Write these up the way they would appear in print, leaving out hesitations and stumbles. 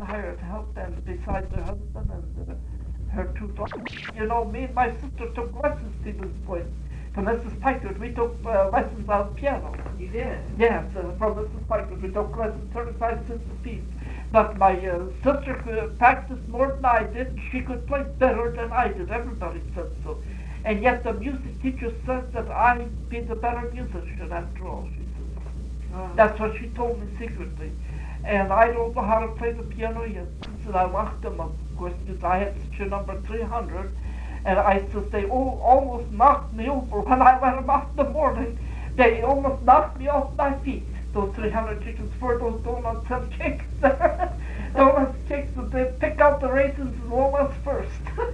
hired help, and besides her husband and her two daughters. You know, me and my sister took lessons to this point. From Mrs. Piker, we took lessons on piano. You did? Yes, from Mrs. Piker, we took lessons 35 cents a piece. But my sister could practice more than I did. She could play better than I did. Everybody said so. And yet the music teacher said that I'd be the better musician after all, she said. That's what she told me secretly. And I don't know how to play the piano yet. And I locked them up, of course, because I had such a number 300. And I said, they almost knocked me over when I let them out in the morning. They almost knocked me off my feet. Those 300 chickens for those donuts and cakes. Donuts, cakes, and they pick out the raisins and walnuts first.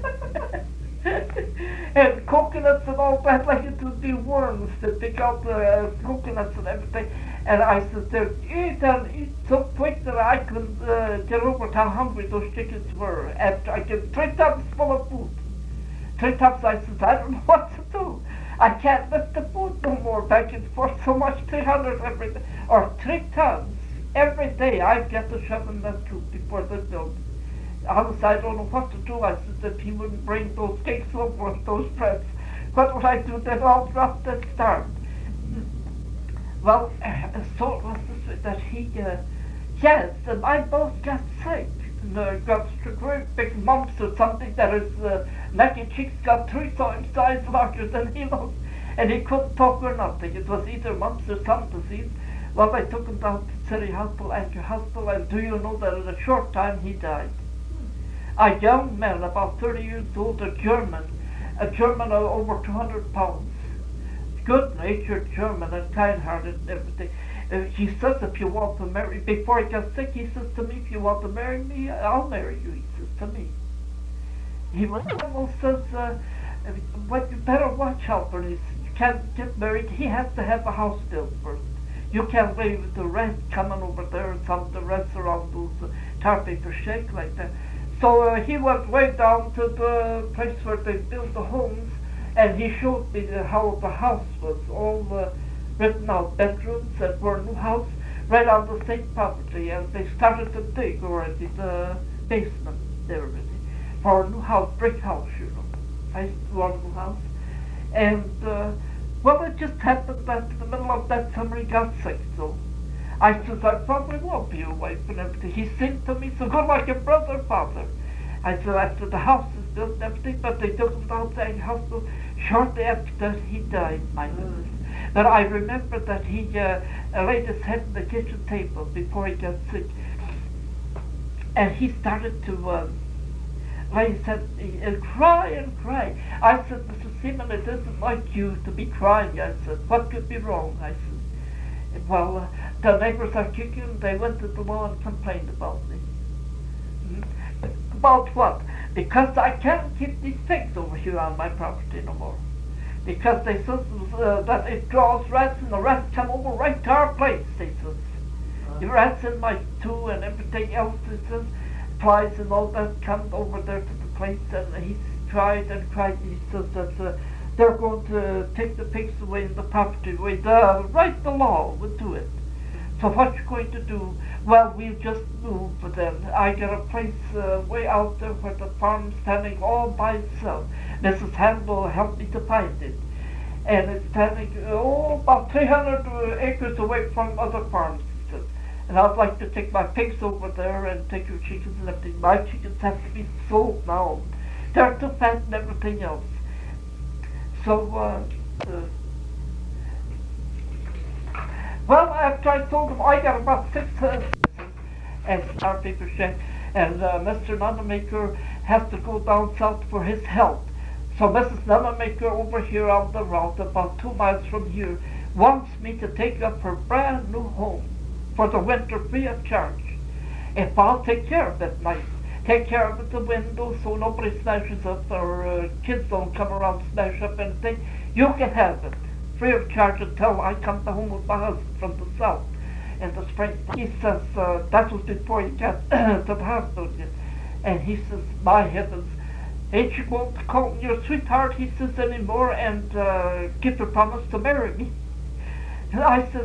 And coconuts and all that, like it would be worms that pick out the coconuts and everything. And I said, eat and eat so quick that I couldn't get over how hungry those chickens were. After I get 3 tubs full of food. 3 tubs, I said, I don't know what to do. I can't lift the food no more back and forth so much, 300 every day, or 3 tons every day. I've got to shove in that tube before they build. Honestly, I don't know what to do. I said that he wouldn't bring those cakes over with those breads. What would I do? They'd all drop and starve. Well, so it was this way that he, yes, and I both got sick. Got great big mumps or something that his neck and cheeks got 3 times size larger than he was, and he couldn't talk or nothing. It was either mumps or some disease. Well, they took him down to City Hospital, Anchor Hospital, and do you know that in a short time he died? A young man, about 30 years old, a German of over 200 pounds, good-natured German and kind-hearted and everything. He says, if you want to marry, before he got sick, he says to me, if you want to marry me, I'll marry you, he says to me. He almost says, well, you better watch out for this. You can't get married. He has to have a house built first. You can't leave the rest coming over there and some of the rest around those tar paper shake like that. So he went way down to the place where they built the homes, and he showed me how the house was, all written out, bedrooms and for a new house, right on the state property, and they started to dig already, the basement there already, for a new house, brick house, you know. I used to want a new house. And, well, it just happened that in the middle of that summer he got sick, so I said, I probably won't be your wife and everything. He seemed to me so good like a brother, father. I said, after the house is built and everything, but they took him down to the hospital. Shortly after that, he died, my goodness. But I remember that he laid his head on the kitchen table before he got sick. And he started to lay his head and cry and cry. I said, Mr. Seaman, it isn't like you to be crying. I said, what could be wrong? I said, well, the neighbors are kicking. They went to the law and complained about me. About what? Because I can't keep these pigs over here on my property no more. Because they said that it draws rats, and the rats come over right to our place, they said. The rats in my too and everything else, he says, flies and all that come over there to the place, and he tried and cried. He says that they're going to take the pigs away and the property away. The law would do it. So what you going to do? Well, we'll just move then. I got a place way out there where the farm's standing all by itself. Mrs. Handel helped me to find it. And it's standing, about 300 acres away from other farms. And I'd like to take my pigs over there and take your chickens and everything. My chickens have to be sold now. They're too fat and everything else. So, well, after I told them, I got about 6 and tar paper shed, and Mr. Nunamaker has to go down south for his health. So Mrs. Nunamaker over here on the route, about 2 miles from here, wants me to take up her brand new home for the winter free of charge. If I'll take care of it nice, take care of the windows so nobody smashes up or kids don't come around and smash up anything, you can have it free of charge until I come home with my husband from the south in the spring. He says, that was before he got to the hospital. And he says, my heavens, ain't you going to call me your sweetheart, he says, anymore, and give your promise to marry me? And I says,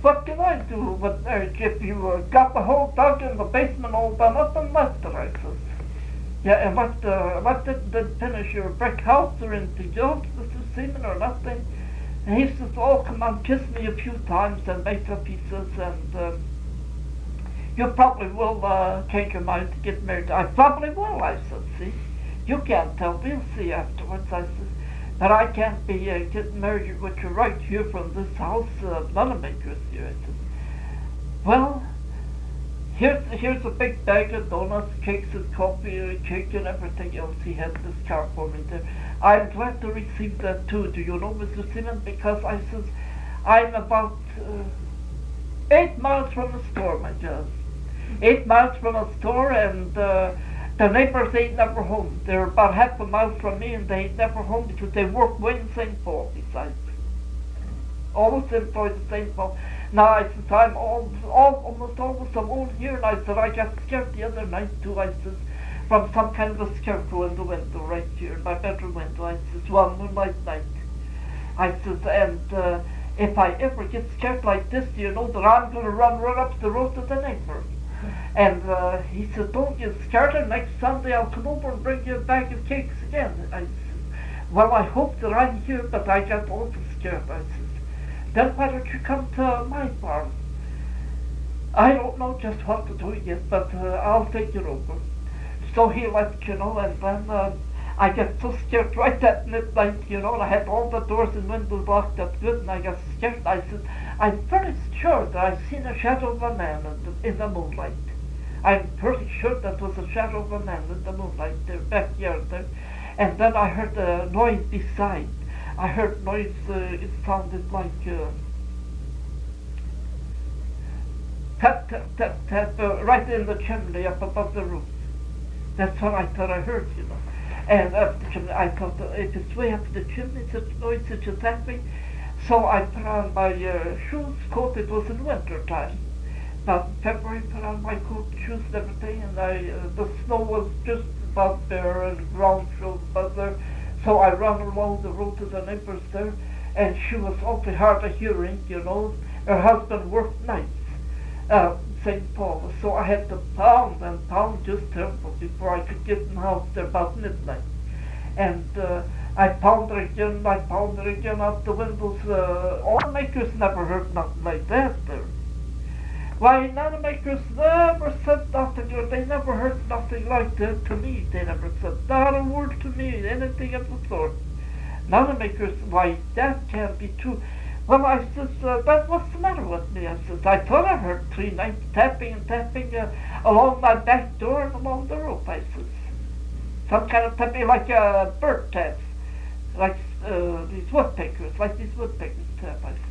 what can I do with if you got the whole dug in the basement all done up and left it, I says. Yeah, and what did finish your brick house or anything, Mr. Seaman, or nothing? And he says, oh, come on, kiss me a few times and make up, he says, and you probably will change your mind to get married. I probably will, I said, see. You can't tell, we'll see afterwards, I said. But I can't be getting married with you right here from this house, none of me with you, I said. Well, here's a big bag of donuts, cakes and coffee, cake and everything else. He had this car for me there. I'm glad to receive that too, do you know, Mr. Simmons? Because I says, I'm about 8 miles from the store, my dear. 8 miles from the store, and the neighbors ain't never home. They're about half a mile from me, and they ain't never home because they work way in St. Paul besides. Always employed in St. Paul. Now, I said, I'm almost alone here, and I said, I got scared the other night too, I says, from some kind of a scarecrow in the window right here, in my bedroom window. I says, one moonlight night. I says, and if I ever get scared like this, you know that I'm going to run right up the road to the neighbor. And he said, don't get scared, and next Sunday I'll come over and bring you a bag of cakes again. I said, well, I hope that I'm here, but I got awful scared, I said. Then why don't you come to my farm? I don't know just what to do yet, but I'll take you over. So he left, you know, and then I got so scared right at midnight, you know, and I had all the doors and windows locked up good, and I got scared. I said, I'm pretty sure that I've seen a shadow of a man in the moonlight. I'm pretty sure that was a shadow of a man in the moonlight, there, backyard there. And then I heard a noise beside. I heard noise, it sounded like tap, tap, tap, tap, right in the chimney up above the roof. That's what I thought I heard, you know. And up the chimney, I thought, if it's way up the chimney, such noise, such a tapping. So I put on my shoes, coat, it was in winter time. About February, put on my coat, shoes and everything, and the snow was just about there, and ground shoes about there. So I ran along the road to the neighbors there, and she was awfully hard of hearing, you know. Her husband worked nights, St. Paul. So I had to pound and pound just terrible before I could get in the house there about midnight. And I pounded again out the windows. All the makers never heard nothing like that there. Why, none of the makers never said nothing, or they never heard nothing like that to me. They never said not a word to me, anything of the sort. None of the makers, why, that can't be true. Well, I says, but what's the matter with me? I says, I thought I heard 3 nights tapping and tapping along my back door and along the roof, I says. Some kind of tapping like bird taps, like these woodpeckers tap, I says.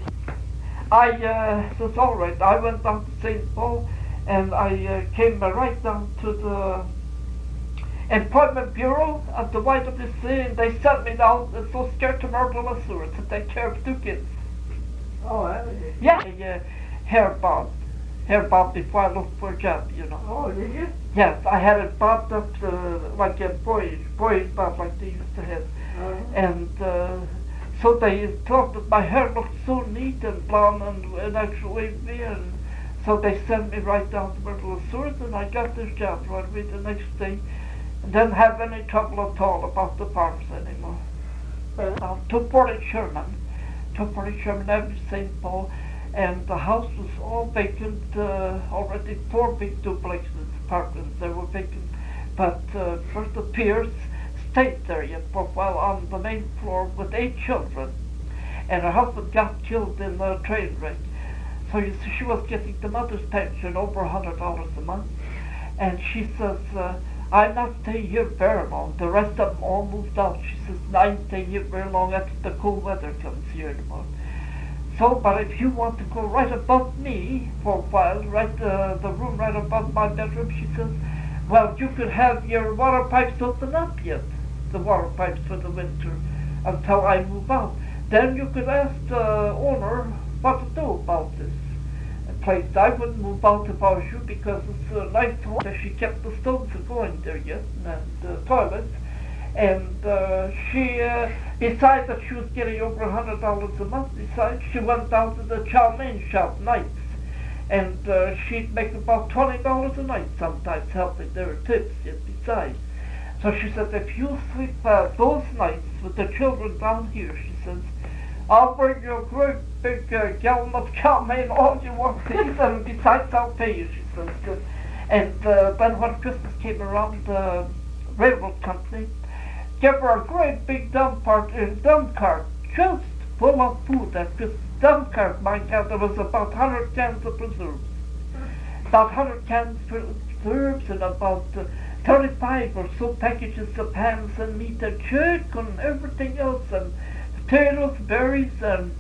I says, all right, I went down to St. Paul, and I came right down to the Employment Bureau at the YWCA, and they sent me down, so scared to murder my sewer, to take care of 2 kids. Oh, really? Yeah, hair bob before I looked for a job, you know. Oh, did you? Yes, I had it bobbed up like a boys bob, like they used to have. And so they thought that my hair looked so neat and blonde and actually wavy, and so they sent me right down to Myrtle Sewers, and I got this job right away the next day, and didn't have any trouble at all about the farms anymore. Well, 240 Sherman Avenue, St. Paul, and the house was all vacant, already 4 big duplexes, apartments, they were vacant, but first the Pierce stayed there yet for a while on the main floor with 8 children, and her husband got killed in a train wreck. So you see, she was getting the mother's pension, over $100 a month, and she says, I'm not staying here very long. The rest of them all moved out. She says, I'm staying here very long after the cold weather comes here anymore. So, but if you want to go right above me for a while, right the room right above my bedroom, she says, well, you could have your water pipes open up yet, the water pipes for the winter, until I move out. Then you could ask the owner what to do about this place. I wouldn't move out if I was you, because it's a nice home. She kept the stoves going there yet, and the toilets, And she, besides that she was getting over $100 a month, besides she went down to the chow mein shop nights. And she'd make about $20 a night sometimes helping their tips yet besides. So she said, if you sleep those nights with the children down here, she says, I'll bring you a great big gallon of chow mein, all you want to eat, and besides I'll pay you, she says. And then when Christmas came around, the railroad company gave her a great big dump cart just full of food. At this dump cart, my God, there was about 100 cans of preserves. About 100 cans of preserves and about 35 or so packages of hams and meat and chicken and everything else, and potatoes, berries, and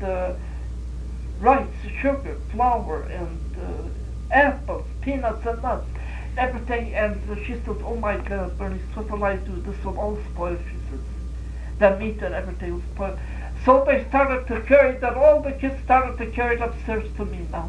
rice, sugar, flour, and apples, peanuts, and nuts, everything. And she said, oh my God, Bernice, what will I do? This will all spoil, she says. The meat and everything will spoil. So they started to carry that, all the kids started to carry it upstairs to me now.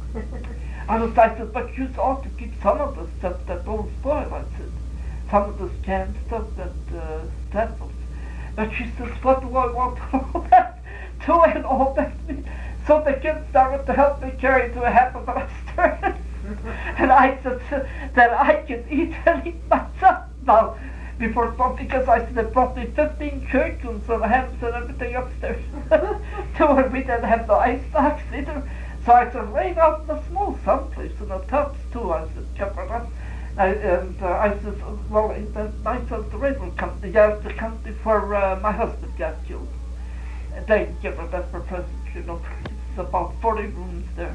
And I said, but you ought to keep some of the stuff that won't spoil, I said. Some of this canned stuff and samples. But she says, what do I want all that to and all that meat? So the kids started to help me carry to half of it upstairs. And I said that I can eat and eat myself now. Before something, because I said, they brought me 15 chickens and hams and everything upstairs. To where we didn't have the ice box either. So I said, rain out in the snow someplace, in the tubs too. I said, cover it up. I said, well, I said, the railroad company, the company for my husband got killed. They give her that for presents, you know. It's about 40 rooms there.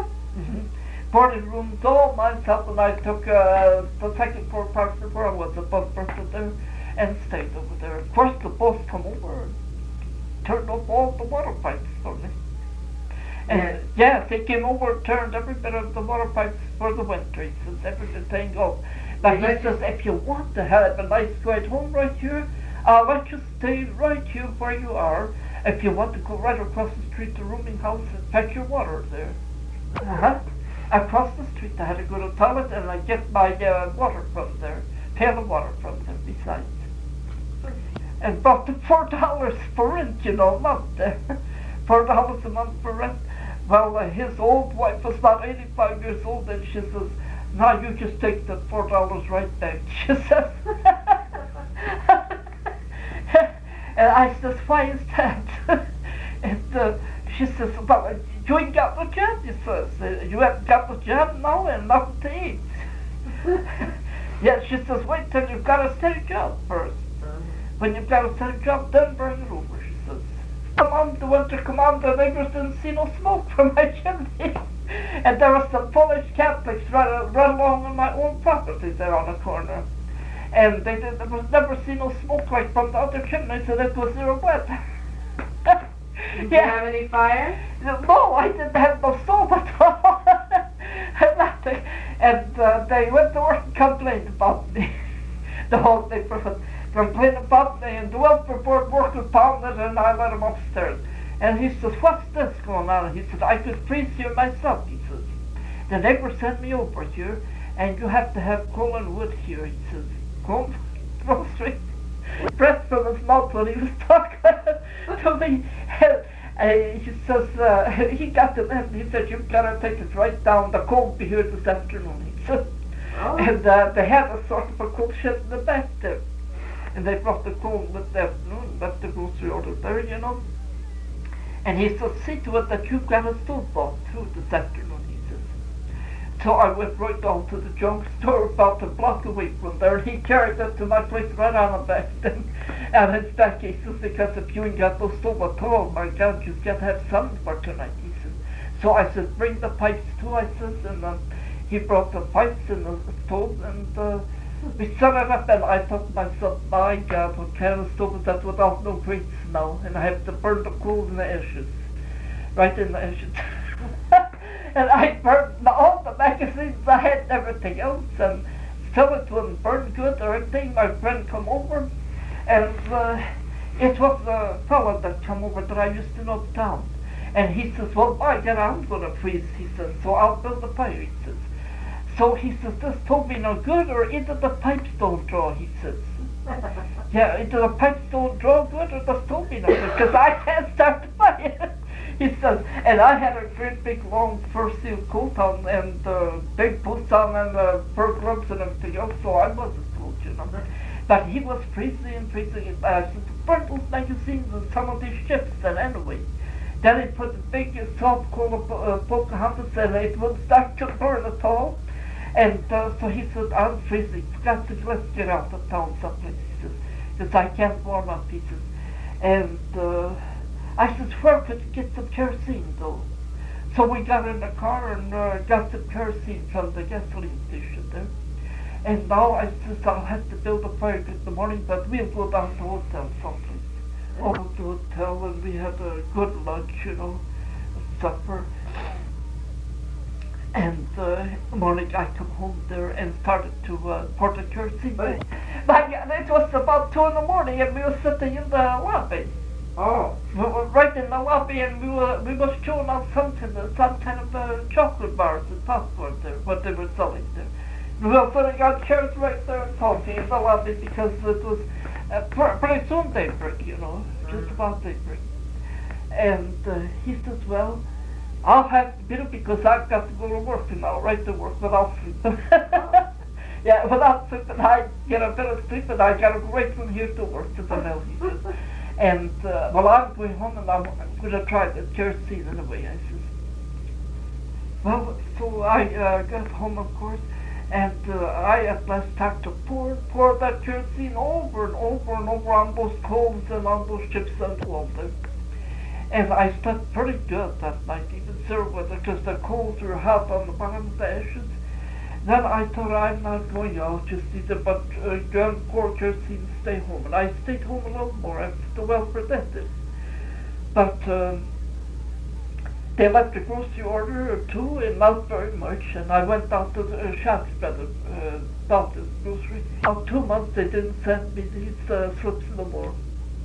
40 rooms, all myself, and I took the second floor apartment where I was, a bus bertha there, and stayed over there. Of course, the boss come over and turned off all the water pipes for me. And yeah, they came over, turned every bit of the water pipes for the winter, he says, everything off. But he says, if you want to have a nice ride home right here, I'll let you stay right here where you are. If you want to go right across the street to rooming house and fetch your water there. Across the street, I had to go to the toilet and I get my water from there, pail of water from there besides. And about $4 for rent, you know, a month there. $4 a month for rent. Well, his old wife was about 85 years old, and she says, now you just take the $4 right back, she says. And I says, why is that? And she says, well, you ain't got no job, he says. You haven't got no job now and nothing to eat. Yeah, she says, wait till you've got a steady job first. When you've got a steady job, then bring it over, she says. Come on, the winter come on, the neighbors didn't see no smoke from my chimney. And there was some Polish Catholics right along on my own property there on the corner. And they was never seen no smoke like from the other chimney, so that was zero wet. Did you have any fire? No, I didn't have no stove at all. Nothing. And they went to work and complained about me. The whole neighborhood complained about me, and the welfare board worker found it, and I let him upstairs. And he says, what's this going on? And he said, I could freeze here myself, he says. The neighbor sent me over here, and you have to have coal and wood here, he says. Coal, grocery, breath from his mouth when he was talking to me. He says, he got to them, he said, you've got to take it right down, the coal will be here this afternoon, he said. Oh. And they had a sort of a coal shed in the back there. And they brought the coal this afternoon, left the grocery order there, you know. And he said, see to it that you've got a stove bought too this afternoon, he says. So I went right down to the junk store about a block away from there, and he carried it to my place right on the back thing. And it's back, he says, because if you ain't got no stove at all, my God, you've got to have something for tonight, he says. So I said, bring the pipes too, I says, and he brought the pipes and the stove, and we set it up, and I thought to myself, my God, what kind of stove is that without no grates now? And I have to burn the coal in the ashes, right in the ashes. And I burned all the magazines I had and everything else, and still it wouldn't burn good or anything. My friend come over, and it was the fellow that come over that I used to know uptown. And he says, well, by God, I'm going to freeze, he says, so I'll build a fire, he says. So he says, this told me no good, or either the pipes don't draw, he says. Yeah, into the pipe don't draw good or the stove enough because I can't start the fire. He says, and I had a great big long fur seal coat on and big boots on and fur gloves and everything else, so I wasn't cold, you know. But he was freezing and freezing. Burnt those magazines on some of these ships then anyway. Then he put a big salt called Pocahontas and it wouldn't start to burn at all. And so he said, I'm freezing. Let's get out of town someplace. He says, because I can't warm up, he says. And I said, where could you get some kerosene though? So we got in the car and got some kerosene from the gasoline station there. And now I said, I'll have to build a fire in the morning, but we'll go down to the hotel someplace. Over to the hotel and we had a good lunch, you know, supper. And in the morning I come home there and started to pour the kerosene. But it was about 2 in the morning and we were sitting in the lobby. Oh. We were right in the lobby and we was chewing on something, some kind of chocolate bars and popcorn there, what they were selling there. We were putting out chairs right there talking in the lobby because it was pretty soon daybreak, you know, just about daybreak. And he says, well, I'll have to beat it because I've got to go to work tomorrow, right to work without sleeping. Yeah, without sleeping, I get a bit of sleep and I got to go right from here to work to the mill, he says. And, well, I'm going home and I'm going to try the kerosene anyway, I says. Well, so I got home, of course, and I at last started to pour that kerosene over and over and over on those coals and on those chips and all them. And I slept pretty good that night, even sir, because the coals were hot on the bottom of the ashes. Then I thought I'm not going out, just either but pour kerosene, stay home. And I stayed home a little more after well for that. But they left a grocery order or two and not very much. And I went down to the shops rather, down to the grocery. About 2 months they didn't send me these slips no more.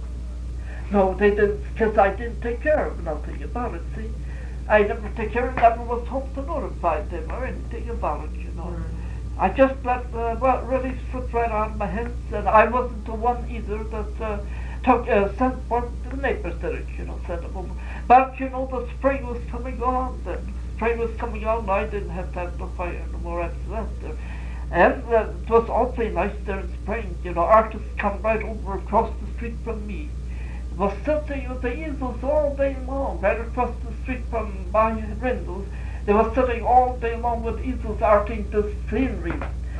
No, they didn't, because I didn't take care of nothing about it, see. I never take care of it, never was home to notify them or anything about it, you know. I just let, really slipped right out of my hands, and I wasn't the one either that sent one to the neighbors did it, you know, sent them over. But, you know, the spring was coming on then. Spring was coming on, and I didn't have to have no fire no more after that there. And it was awfully nice there in spring, you know, artists come right over across the street from me. Was sitting with the easels all day long, right across the street from my windows. They were sitting all day long with easels arting the scenery.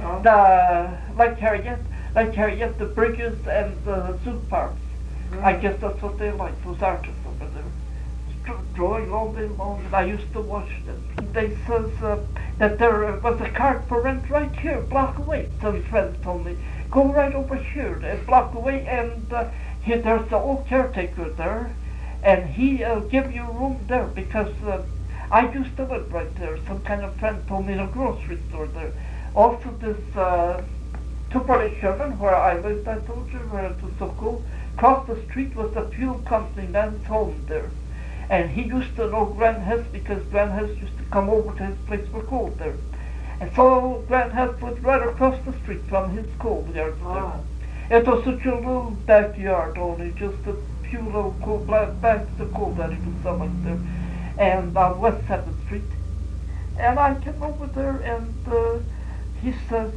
Like Harriet, the bridges and the zoo parks. I guess that's what they like, those artists over there. Drawing all day long, and I used to watch them. They says that there was a cart for rent right here, block away. Some friends told me, go right over here, a block away, and there's the old caretaker there, and he'll give you room there because I used to live right there. Some kind of friend told me in a grocery store there. Also this Tupperley Sherman, where I lived, I told you, where it was so cool. Across the street was the fuel company man's home there. And he used to know Gran Hess because Gran Hess used to come over to his place for coal there. And so Gran Hess was right across the street from his coal yard there. It was such a little backyard only, just a few little coal bags of coal that he was selling there, and on West 7th Street. And I came over there, and he says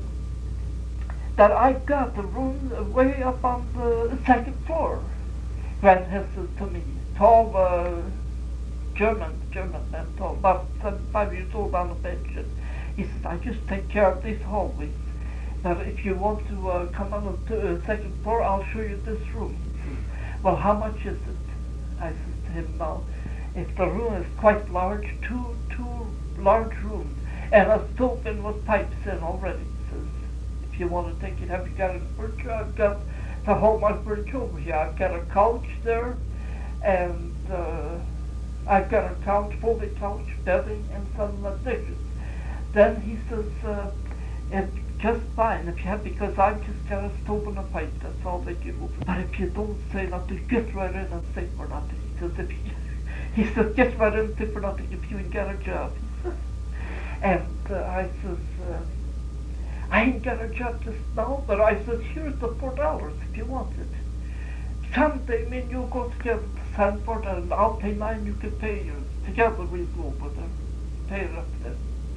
that I got a room way up on the second floor. Gran Hess says to me, tall German man, tall, about 75 years old on the bench. And he says, I just take care of these hallways. Now, if you want to come on the second floor, I'll show you this room. He says, well, how much is it? I said to him, now, if the room is quite large, two large rooms, and a stove in with pipes in already. He says, if you want to take it, have you got any furniture? I've got to hold my furniture over here. I've got a couch there, and I've got a couch, folded couch, bedding, and some dishes. Then he says, it's just fine if you have, because I've just got a stove and a pipe, that's all they give over. But if you don't say nothing, get right in and say for nothing. He says, get right in and say for nothing if you ain't got a job. And I says, I ain't got a job just now, but I said, here's the $4 if you want it. Someday, when you go together to Sanford, and I'll pay mine, you can pay yours. Together we'll go over there, pay it up then.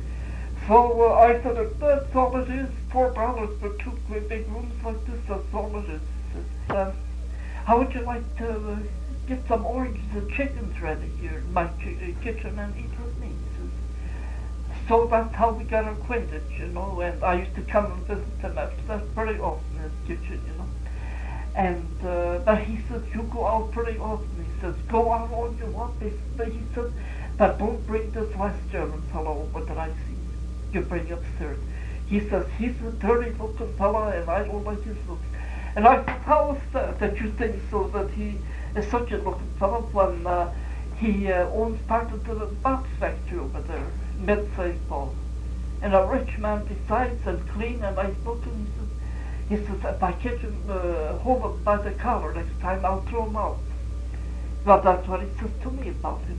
So I said, if that's all it is, $4 for two great big rooms like this, that's all it is. He said, how would you like to get some oranges and chickens ready here in my kitchen and eat with me? He says, so that's how we got acquainted, you know, and I used to come and visit him after that pretty often in his kitchen, you know. And but he says, you go out pretty often. He says, go out all you want. But he says, but don't bring this last German fellow over that I see. You bring upstairs. He says, he's a dirty looking fellow and I don't like his looks. And I said, how is that you think so, that he is such a looking fellow when he owns part of the box factory over there, mid-St. Paul. And a rich man besides, and clean and nice looking. He says, if I catch him, hold him by the collar next time, I'll throw him out. Well, that's what he says to me about him.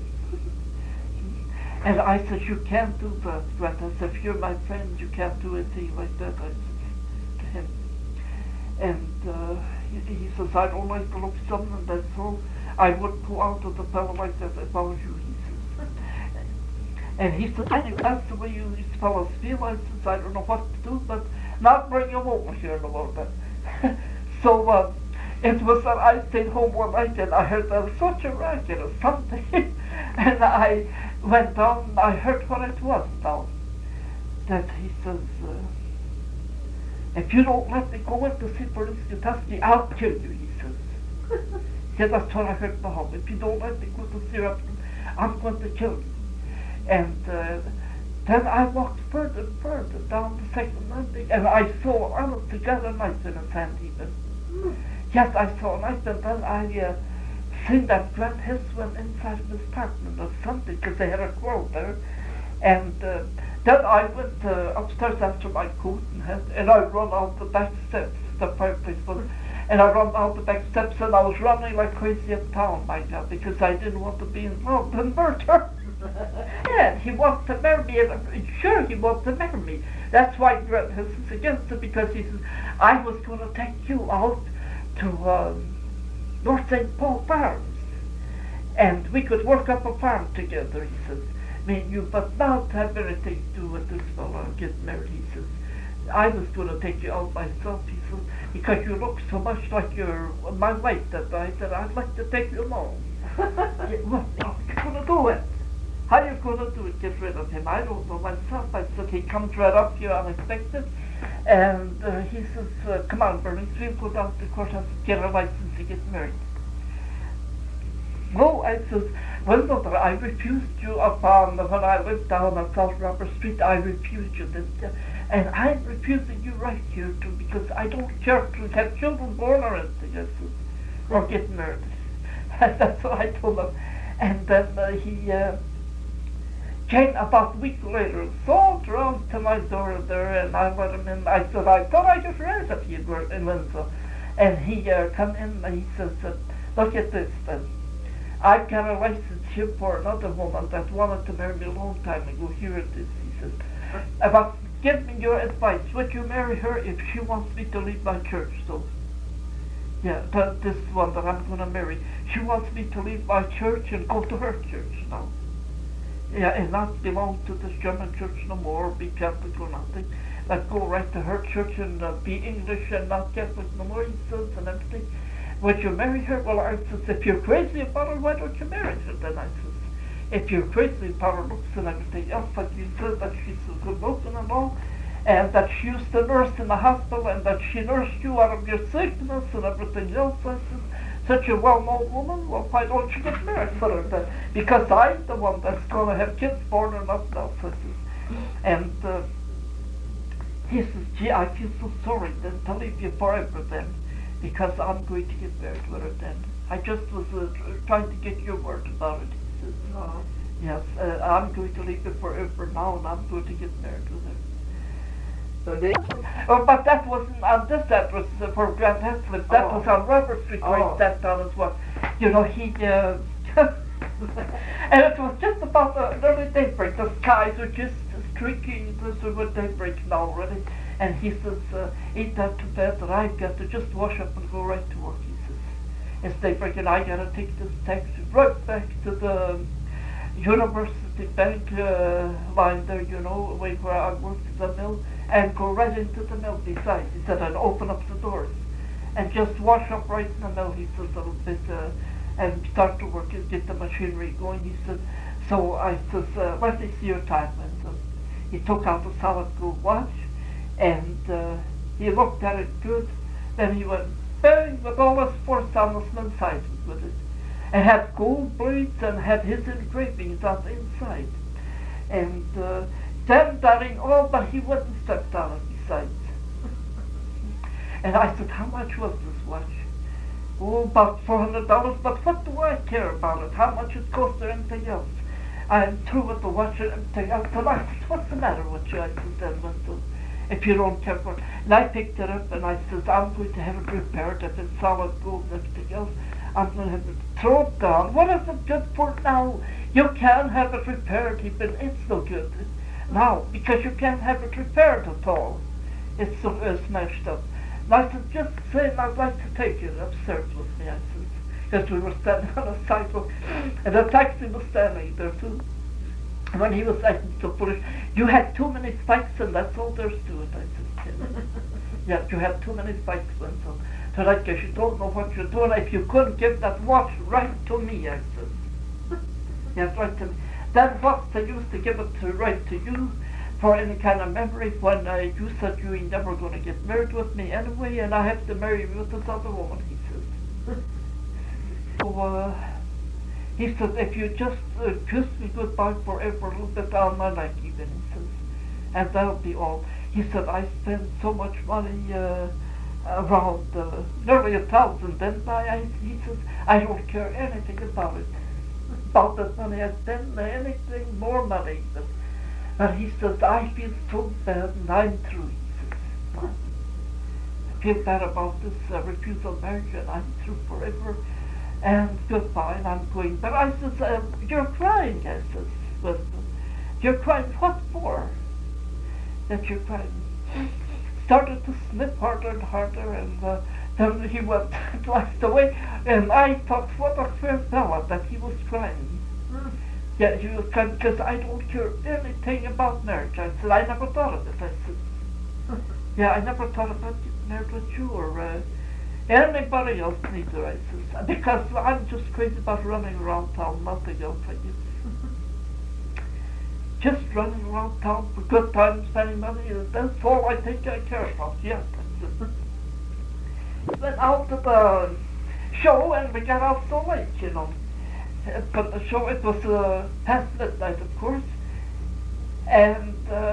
And I said, you can't do that, Grant. I said, if you're my friend, you can't do anything like that, I said to him. And he says, I don't like the looks of them, and so I wouldn't go out with a fellow like that if I was you, he says. And he said, anyway, that's the way you these fellows feel. I says, I don't know what to do, but not bring him over here in a little bit. So it was that I stayed home one night and I heard there was such a racket or something. And I went down and I heard what it was now. That he says, if you don't let me go in to see Police Kentucky, I'll kill you, he says. Yeah, that's what I heard in the home. If you don't let me go to see Upton, I'm going to kill you. And then I walked further and further down the second landing, and I saw honest to God a knife in his hand even. Yes, I saw a knife, and then I seen that Grant Hiss went inside his apartment or something, because they had a quarrel there. And then I went upstairs after my coat and hat, and I run out the back steps, the fireplace was, and I run out the back steps, and I was running like crazy in town, my God, because I didn't want to be involved in murder. Yeah, he wants to marry me, and sure he wants to marry me. That's why Grant Hiss is against it, because he says, I was going to take you out to North St. Paul Farms, and we could work up a farm together, he says. Me and you, but not have anything to do with this fellow and get married, he says. I was going to take you out myself, he says, because you look so much like my wife that night, that I'd like to take you along. Yeah, what are you going to do it? How are you going to do it, get rid of him? I don't know myself. I said, he comes right up here unexpected, and he says, come on, Bernice, we'll go down to the courthouse and get a license to get married. No, I says, well, mother, I refused you upon when I lived down on South Robert Street. I refused you, didn't you? And I'm refusing you right here too, because I don't care to have children born or anything, I says, or get married. And that's what I told him. And then he came about a week later, sauntered around to my door there, and I let him in. I said, I thought I just read of you were in Windsor. And he come in and he says, look at this then. I've got a license here for another woman that wanted to marry me a long time ago. Here it is, he says. But give me your advice. Would you marry her if she wants me to leave my church? So, yeah, this one that I'm going to marry. She wants me to leave my church and go to her church now. Yeah, and not belong to this German church no more, be Catholic or nothing. Like go right to her church and be English and not Catholic no more, he says, and everything. Would you marry her? Well, I says, if you're crazy about her, why don't you marry her? Then I says, if you're crazy about her looks and everything else, like you said, that she's so good looking and all, and that she used to nurse in the hospital, and that she nursed you out of your sickness and everything else, I says, such a well-known woman, well, why don't you get married for her then? Because I'm the one that's going to have kids born or nothing else, I says. And he says, gee, I feel so sorry then to leave you forever then, because I'm going to get married with her then. I just was trying to get your word about it, he says. Oh. Yes, I'm going to leave you forever now, and I'm going to get married with her. So they... Oh, but that wasn't on this address for Grant Heslip. That was on Robert Street where he sat down as well. You know, he... and it was just about early daybreak. The skies were just streaking with daybreak now already. And he says, ain't that too bad that I've got to just wash up and go right to work, he says. Instead of I gotta take this taxi right back to the University Bank line there, you know, away where I worked at the mill, and go right into the mill beside. He said, I'd open up the doors and just wash up right in the mill, he says, a little bit, and start to work and get the machinery going. He said, so I says, let me see your time. And he took out a solid gold watch, and he looked at it good. Then he went bang with all his force on the slim side with it. And had gold blades and had his engravings on the inside. And then darling all, but he wouldn't step down it besides. And I said, how much was this watch? Oh, about $400, but what do I care about it? How much it cost or anything else? I'm through with the watch and everything else. And I said, what's the matter with you? I said, then, if you don't care for it. And I picked it up and I said, I'm going to have it repaired. If it's solid gold and everything else, I'm going to have it thrown down. What is it good for now? You can't have it repaired. It's no good now, because you can't have it repaired at all. It's so smashed up. And I said, just saying I'd like to take it upstairs with me, I said. Because we were standing on a sidewalk, and the taxi was standing there too. And when he was acting so foolish, you had too many spikes and that's all there's to it, I said. Yeah, you had too many spikes, Winston. So I guess you don't know what you're doing. If you couldn't give that watch right to me, I said. Yes, right to me. Then what's the use to give it right to you for any kind of memory when you said you ain't never going to get married with me anyway, and I have to marry you with this other woman, he says. So, he said, if you just kiss me goodbye forever a little bit, I'll not like you, then he says. And that'll be all. He said, I spend so much money around nearly $1,000, didn't I? He says, I don't care anything about it. About that money, I spend anything more money. But he says, I feel so bad and I'm through, he says. I feel bad about this refusal of marriage and I'm through forever. And goodbye, and I'm going. But I says, you're crying, I says. But you're crying, what for? That you're crying. Started to slip harder and harder, and then he went twice away, and I thought, what a fair fellow that he was crying. Yeah, he was crying because I don't care anything about marriage. I said, I never thought of it. I said, yeah, I never thought about getting married with you or anybody else neither, I says, because I'm just crazy about running around town, nothing else, I guess. Just running around town for good times, spending money, that's all I think I care about, yes. Went out to the show and we got out so late, you know. But the show, it was past midnight, of course, and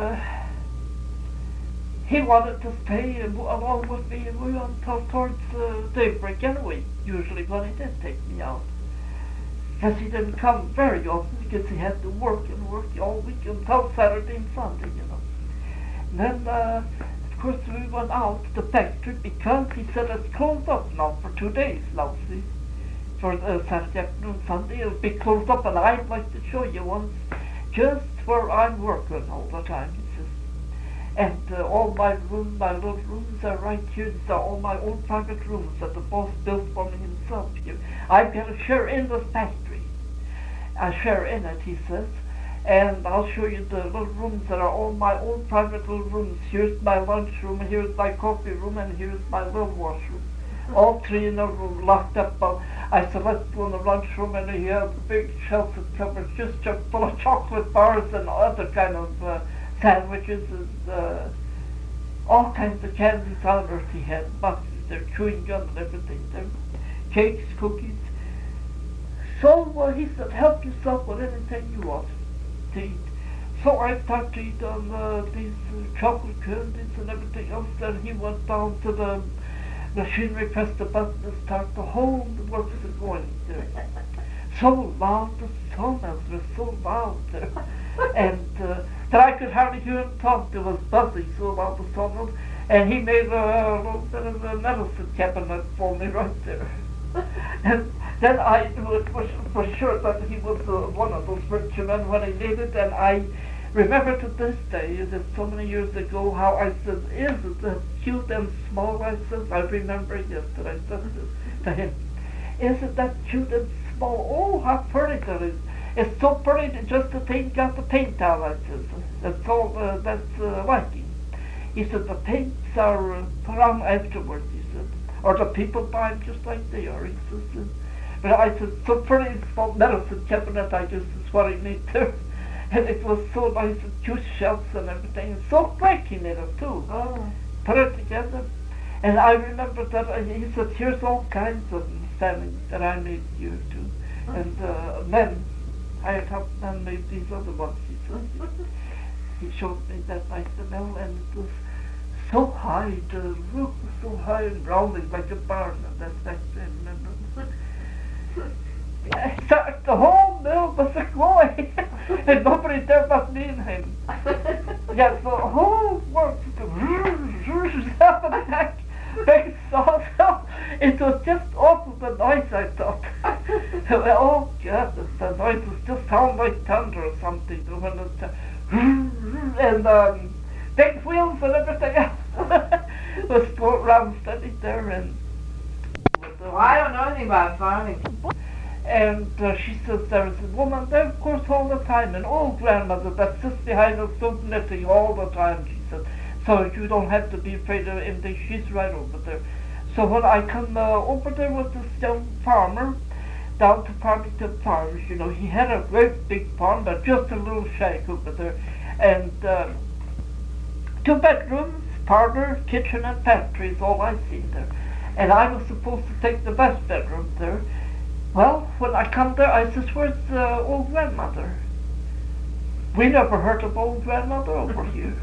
he wanted to stay along with me until towards daybreak anyway, usually when he did take me out. Because he didn't come very often because he had to work all week until Saturday and Sunday, you know. And then, of course, we went out to the factory because he said it's closed up now for 2 days now, see. For Saturday afternoon, Sunday, it'll be closed up, and I'd like to show you once just where I'm working all the time, he says. And all my little rooms are right here. These are all my own private rooms that the boss built for me himself here. I've got a share in this factory. I share in it, he says. And I'll show you the little rooms that are all my own private little rooms. Here's my lunchroom, and here's my coffee room, and here's my little washroom. All three in a room, locked up. I said, let's go in the lunchroom, and he has big shelves of cupboards just chock full of chocolate bars and other kind of sandwiches and all kinds of candies on earth he had. Boxes there, chewing gum and everything there. Cakes, cookies. So he said, help yourself with anything you want to eat. So I started to eat on these chocolate candies and everything else. Then he went down to the machinery, pressed the button and started the whole works of going there. So loud, the sawmills were so loud there. And that I could hardly hear him talk. There was buzzing so loud, the sawmills. And he made a little bit of a medicine cabinet for me right there. And then I was sure that he was one of those rich men when he made it, and I remember to this day, that so many years ago, how I said, is it cute and small? I said, I remember yesterday, I said this to him. Is it that cute and small? Oh, how pretty that is. It's so pretty just to take out the paint out, I said. That's all, that's liking. He said, the paints are put on afterwards, he said. Or the people buy them just like they are, he says. But I said, so pretty small medicine cabinet, I guess is what I need to. And it was so nice, and cute shelves and everything. And so breaking in it too. Oh. Put it together. And I remember that he said, here's all kinds of things that I made here too. And then I had helped them make these other ones, he said. He showed me that nice mill, and it was so high, the roof was so high and rounding like a barn, and that's I remember. So the whole mill was a-going, and nobody there but me and him. Yeah, the whole work, big sawmill. It was just awful, the noise, I thought. Oh God, the noise was just sound like thunder or something. When and big wheels and everything else was going around standing there. And Well, I don't know anything about farming. And she says there is a woman there, of course, all the time, an old grandmother that sits behind the stove knitting all the time, she said. So you don't have to be afraid of anything. She's right over there. So when I come over there with this young farmer, down to Farmington Farms, you know, he had a great big farm, but just a little shack over there. And 2 bedrooms, parlor, kitchen, and pantry is all I seen there. And I was supposed to take the best bedroom there. Well, when I come there, I says, where's old grandmother? We never heard of old grandmother over here.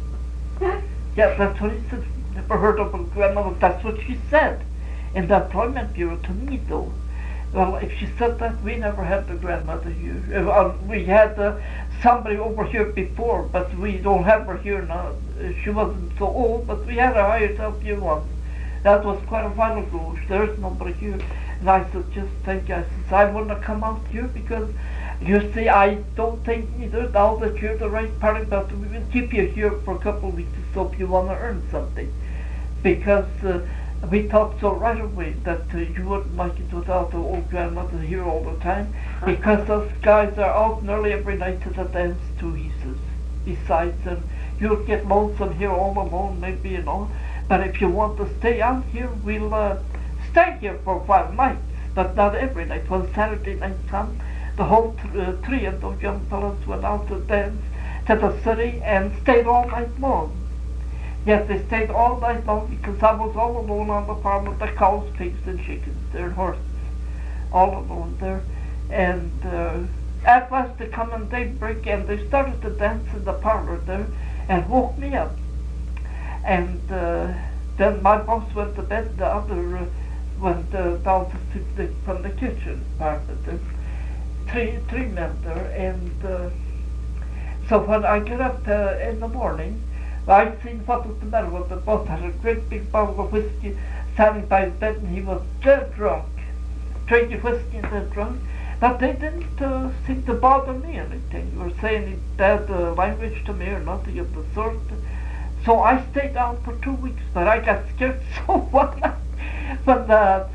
Yeah, that's what he said. Never heard of old grandmother. That's what she said in the employment bureau to me, though. Well, if she said that, we never had the grandmother here. We had somebody over here before, but we don't have her here now. She wasn't so old, but we had a hired help you once. That was quite a while ago. There's nobody here. And I said, just think, I said, I want to come out here because, you see, I don't think either now that you're the right party, but we will keep you here for a couple of weeks so if you want to earn something. Because we thought so right away that you wouldn't like it without the old grandmother here all the time, because those guys are out nearly every night to the dance too, he says. Besides, and you'll get lonesome here all alone, maybe, you know. But if you want to stay out here, we'll stay here for 5 nights, but not every night. When Saturday night come, the whole 3 of those young fellows went out to dance to the city and stayed all night long. Yes, they stayed all night long because I was all alone on the farm with the cows, pigs, and chickens there, and horses, all alone there. And at last they come in daybreak, and they started to dance in the parlor there, and woke me up. And then my boss went to bed, the other went down to sleep from the kitchen part of the three men there. And so when I get up in the morning, I seen what was the matter with the boss. Had a great big bottle of whiskey standing by his bed, and he was dead drunk, drinking whiskey and dead drunk. But they didn't seem to bother me anything, or say any bad language to me or nothing of the sort. So I stayed down for 2 weeks, but I got scared so one night when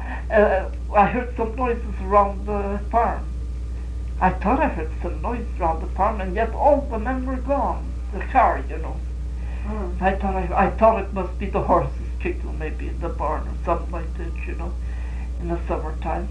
I heard some noises around the farm. I thought I heard some noise around the farm, and yet all the men were gone. The car, you know. I thought it must be the horses kicking maybe in the barn or something like that, you know, in the summertime.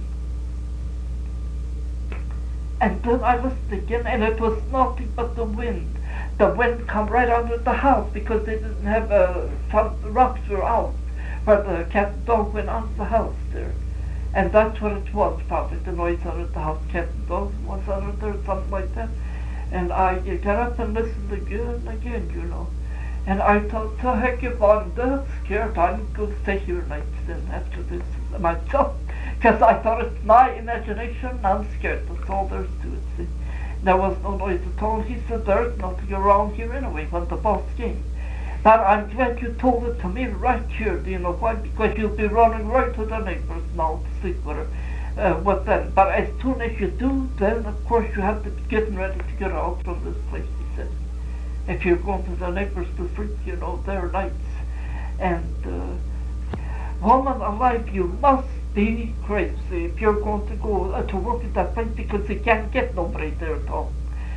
And then I listened again, and it was nothing but the wind. The wind come right under the house because they didn't have some rocks were out where the cat and dog went out the house there. And that's what it was, probably the noise under the house. Cat and dog was under there, something like that. And I got up and listened again and again, you know. And I thought, to heck, if I'm that scared, I'm going to stay here nights then after this myself. Because I thought it's my imagination, I'm scared, that's all there's to it, see. There was no noise at all. He said, there's nothing around here anyway when the boss came. But I'm glad you told it to me right here. Do you know why? Because you'll be running right to the neighbors now to sleep with her, with them. But as soon as you do, then of course you have to be getting ready to get out from this place, he said. if you're going to the neighbors to sleep, their nights. And woman alive, you must be crazy if you're going to go to work at that place, because you can't get nobody there at all.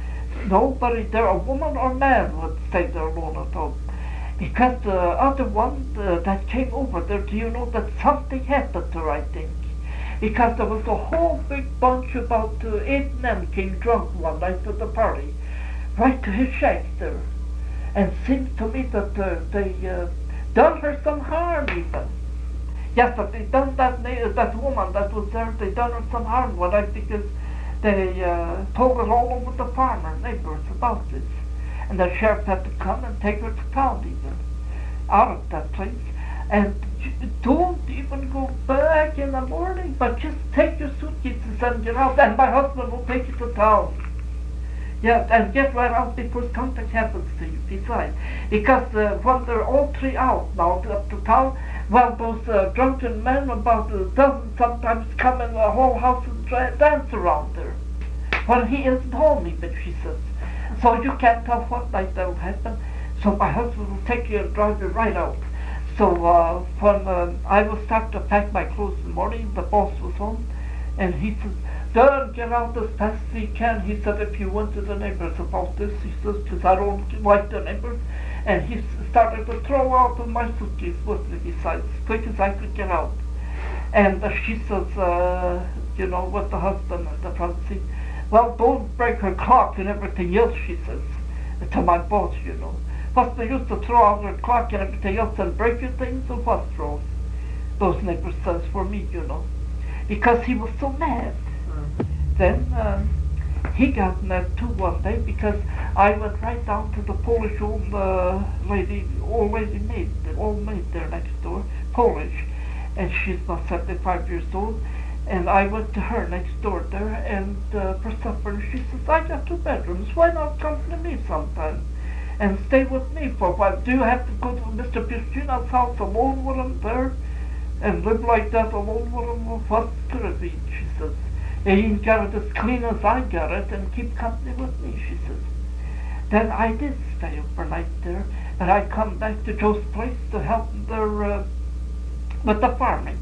Nobody there, a woman or man, would stay there alone at all. Because the other one that came over there, do you know that something happened to her, I think? Because there was a whole big bunch, about 8 men came drunk one night at the party, right to his shack there. And seemed to me that they done her some harm even. Yes, but they done that woman that was there, they done her some harm one night, because they told her all over the farm and neighbors about this. And the sheriff had to come and take her to town even, out of that place. And don't even go back in the morning, but just take your suitcases and get out, and my husband will take you to town. Yeah, and get right out before something happens to you, besides. Because when they're all 3 out now up to town, well, those drunken men, about a dozen sometimes, come in the whole house and dance around there. When he isn't home even, she says. So you can't tell what night that'll happen. So my husband will take you and drive you right out. So when I will start to pack my clothes in the morning, the boss was home, and he says, "Don't get out as fast as you can." He said, "If you went to the neighbors about this," he says, "because I don't like the neighbors." And he started to throw out of my suitcase with me besides, as quick as I could get out. And she says, with the husband and the front seat, "Well, don't break her clock and everything else," she says, to my boss, "What's the use to throw out her clock and everything else and break your things, or what's wrong?" Those neighbors says for me, because he was so mad. Then he got mad too one day, because I went right down to the Polish old lady maid, the old maid there next door, Polish, and she's about 75 years old. And I went to her next door there, and for supper, and she says, "I got 2 bedrooms. Why not come to me sometime and stay with me for a while? Do you have to go to Mr. Pistrina's house alone with him there and live like that alone with him? What's good of it?" she says. "And you got it as clean as I got it, and keep company with me," she says. Then I did stay overnight there, and I come back to Joe's place to help there with the farming,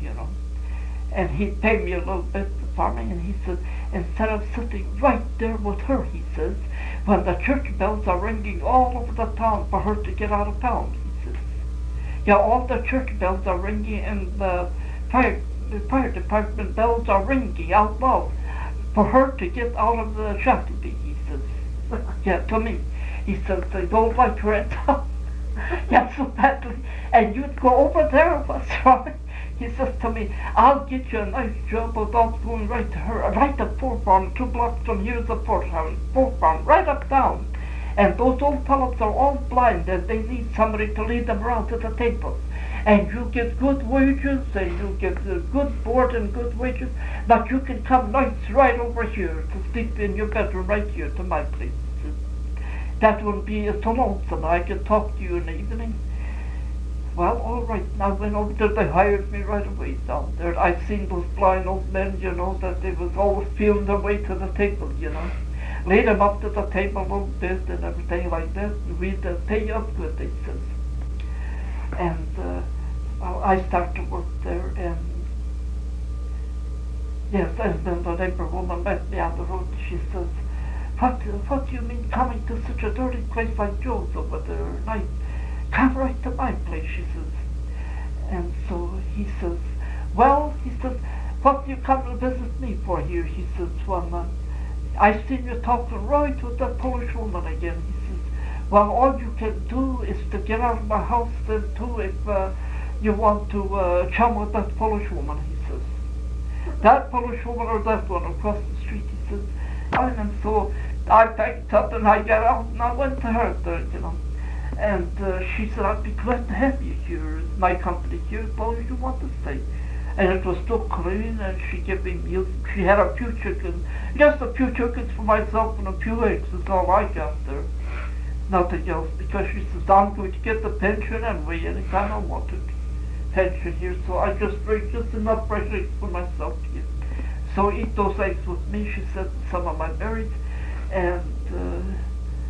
And he paid me a little bit for farming, and he says, instead of sitting right there with her, he says, when the church bells are ringing all over the town for her to get out of town, he says. Yeah, all the church bells are ringing, and the fire department bells are ringing out loud for her to get out of the Shakopee, he says. Yeah, to me. He says, they don't like her at town. Yeah, so badly. And you'd go over there, what's wrong? He says to me, "I'll get you a nice job without going right to her. Right at Fort Farm, 2 blocks from here's the Fort Farm, right uptown. And those old fellows are all blind, and they need somebody to lead them around to the tables. And you get good wages, and you get good board and good wages, but you can come nights right over here to sleep in your bedroom right here to my place. That wouldn't be so lonesome. I could talk to you in the evening." Well, all right. Now, when over there, they hired me right away down there. I've seen those blind old men, that they was always feeling their way to the table, Lead them up to the table a little bit and everything like that. We'd pay you up good, they says. And I started to work there, and yes, and then the neighbor woman met me on the road. She says, what do you mean coming to such a dirty place like Joe's over there at night? Come right to my place, she says. And so he says, "Well," he says, "what do you come to visit me for here?" He says, "Well, I seen you talking right with that Polish woman again." He says, "Well, all you can do is to get out of my house then too if you want to chum with that Polish woman," he says. "That Polish woman or that one across the street," he says. And so I packed up and I got out and I went to her there, And she said, "I'd be glad to have you here, my company here, as long as you want to stay." And it was still clean, and she gave me meals. She had a few chickens, just a few chickens for myself and a few eggs. That's all I got there. Nothing else, because she says, "I'm going to get the pension anyway, anytime I want it. Pension here, so I just bring just enough fresh eggs for myself here. So eat those eggs with me," she said, "some of my berries, and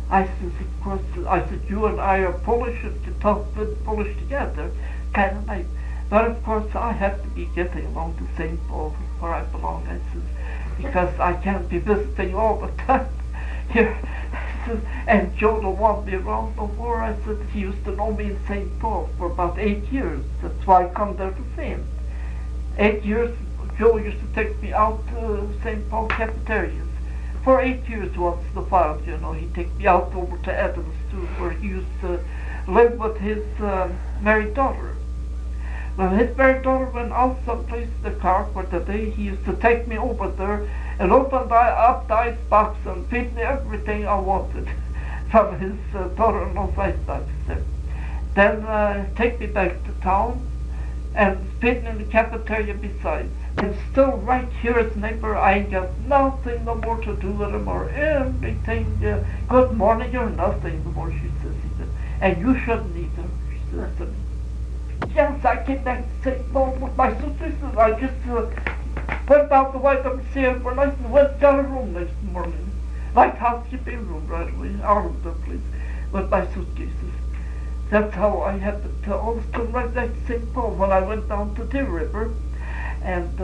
I says, of course, I said, you and I are Polish and can talk with Polish together, kind of nice. But of course, I have to be getting along to St. Paul where I belong, I says, because I can't be visiting all the time here. I says, and Joe don't want me around no more. I said, he used to know me in St. Paul for about 8 years. That's why I come there to see him. 8 years, Joe used to take me out to St. Paul cafeterias. For 8 years once in a while, you know, he'd take me out over to Adams too, where he used to live with his married daughter. When his married daughter went out someplace in the car for the day, he used to take me over there and open up the icebox and feed me everything I wanted from his daughter-in-law's icebox there. Then take me back to town and feed me in the cafeteria besides. And still right here as neighbor, I ain't got nothing no more to do with him or everything. Good morning or nothing no more, she says even. And you shouldn't either, she says to me. Yes, I came back to St. Paul with my sisters and I just went out to White Up and see her for night and went down a room next morning. Like housekeeping room right away, out of the place, with my suitcases. That's how I happened to always come right back to St. Paul when I went down to Deer River. And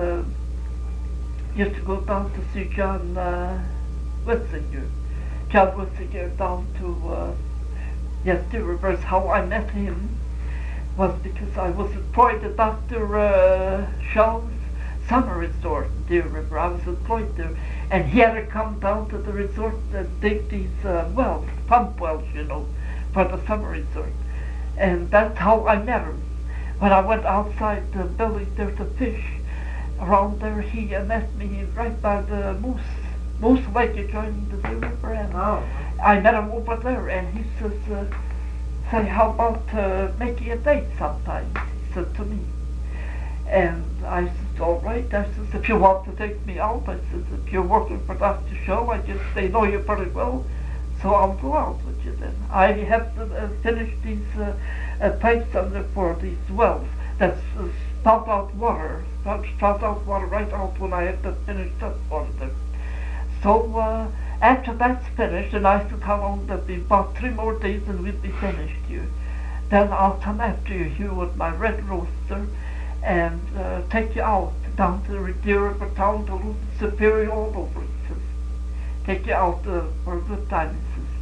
used to go down to see John Witzinger. John Witzinger down to Deer River. Is how I met him was because I was employed at Dr. Shaw's summer resort in Deer River. I was employed there, and he had to come down to the resort and dig these wells, pump wells, you know, for the summer resort. And that's how I met him. When I went outside the building there to fish, around there he met me right by the Moose Lake adjoining the Deer River, and I met him over there, and he says, say, how about making a date sometime, he said to me. And I said, all right. I said, if you want to take me out, I said, if you're working for Dr. Shaw, I guess they know you pretty well, so I'll go out with you then. I have to finish these pipes under for these wells that spout out water right out when I have to finish that for them. So after that's finished, and I said how long that'd be, about 3 more days and we'd be finished here. Then I'll come after you here with my red roaster and take you out down to the Deer River town to Luton Superior all over. Take you out for a good time, he says.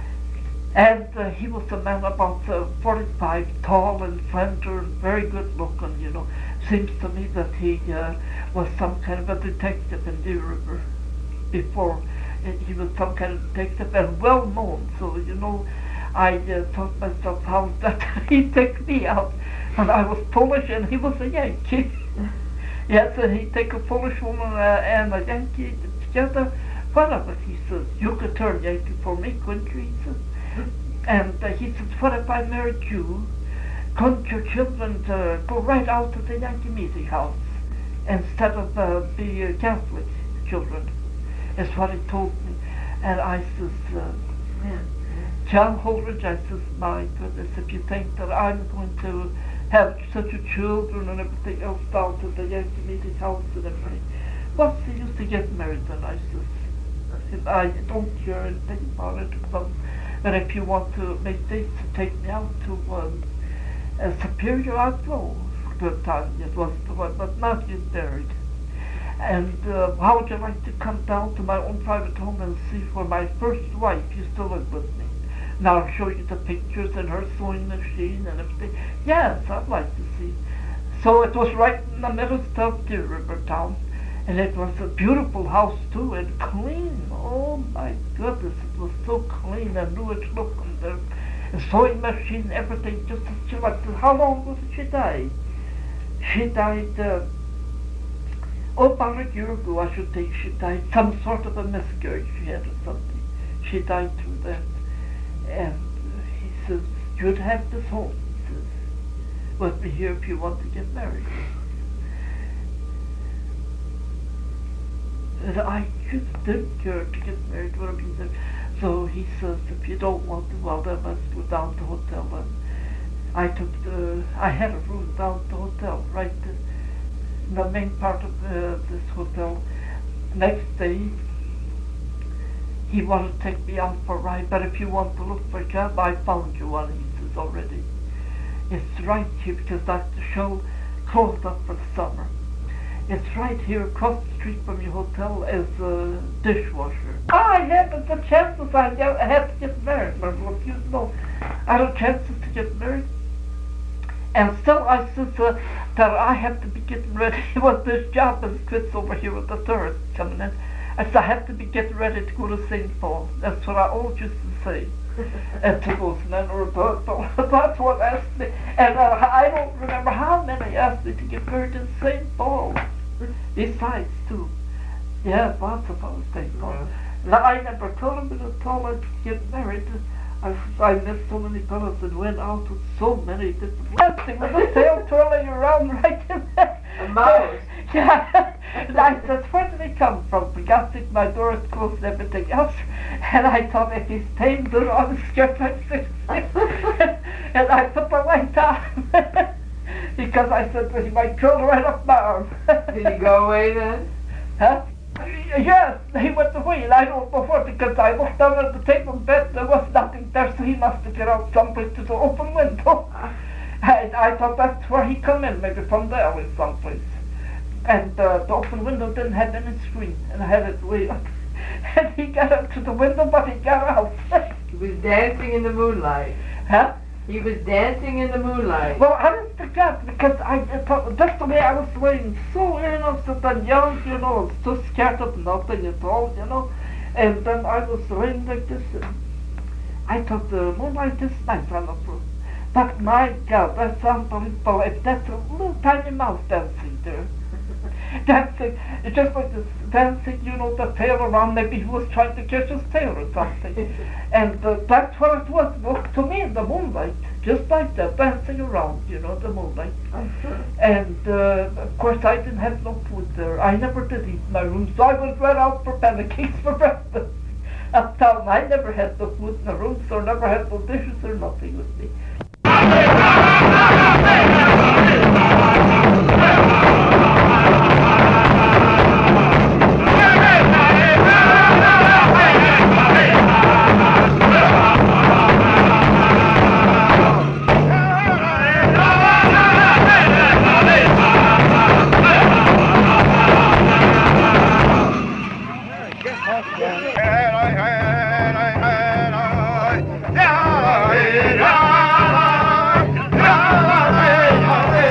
And he was a man about 45, tall and slender and very good looking, you know. Seems to me that he was some kind of a detective in Deer River before. He was some kind of detective and well known, so, you know, I thought myself, how is that he took me out? And I was Polish and he was a Yankee. Yes, and he'd take a Polish woman and a Yankee together. Whatever, he says, you could turn Yankee for me, couldn't you? He says. And he says, what if I married you? Couldn't your children go right out to the Yankee meeting house instead of be Catholic children? Is what he told me. And I says, John Holdridge, I says, my goodness, if you think that I'm going to have such a children and everything else down to the Yankee meeting house and everything, what's the use to get married then? I says, I don't care anything about it, but if you want to make dates to take me out to Superior, I'd go. Good time it was the one, but not get married. And how would you like to come down to my own private home and see where my first wife used to live with me? And I'll show you the pictures and her sewing machine and everything. Yes, I'd like to see. So it was right in the middle of Deer River town. And it was a beautiful house too, and clean. Oh my goodness, it was so clean and newish looking. The sewing machine, everything, just as she liked it. How long ago did she die? She died, about a year ago, I should think she died. Some sort of a miscarriage she had or something. She died through that. And he says, you'd have this home, he says, with me here if you want to get married. And I just didn't care to get married when I was there. So he says, if you don't want to, well, then let's go down to the hotel. And I had a room down at the hotel, right in the main part of this hotel. Next day, he wanted to take me out for a ride, but if you want to look for a job, I found you one, he says, already. It's right here, because Dr. Scholl closed up for the summer. It's right here across the street from your hotel as a dishwasher. I had the chances I had to get married, but if you know, I had chances to get married. And still I said that I have to be getting ready with this job as quits over here with the tourists coming in. I said I have to be getting ready to go to St. Paul. That's what I always used to say. To those men or that's what asked me. And I don't remember how many asked me to get married in St. Paul. Besides, too. Yeah, lots of us St. Paul. Now, I never told him, but I told him to get married. I met so many fellows that went out with so many different dancing with the tail twirling around right in there. A mouse. Yeah. And I said, where did he come from? For God's sake, my door is closed and everything else. And I thought, if he's tamed good on his skirt, I'm 6'6". And I put the light on. Because I said, well, he might curl right up my arm. Did he go away then? Huh? Yes, he went away, and I don't know what, because I looked down at the table bed, there was nothing there, so he must have got out someplace to the open window. And I thought that's where he come in, maybe from the alley someplace. And the open window didn't have any screen, and I had it way up. And he got up to the window, but he got out. He was dancing in the moonlight. Huh? He was dancing in the moonlight. Well, I didn't forget, because I thought that's the way I was laying, so innocent and young, you know, so scared of nothing at all, you know. And then I was laying like this, and I thought the moonlight is nice on the roof. But my God, that's unbelievable. If that's a little tiny mouse dancing there. Dancing, it's just like this dancing, you know, the tail around, maybe he was trying to catch his tail or something. And that's what it was, looked to me in the moonlight, just like that, dancing around, you know, the moonlight. And of course I didn't have no food there. I never did eat in my room, so I went right out for pancakes for breakfast. Uptown, I never had the food in the room, so I never had no dishes or nothing with me. Yeah.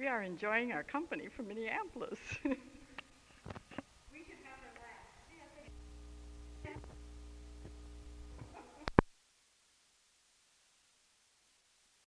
We are enjoying our company from Minneapolis.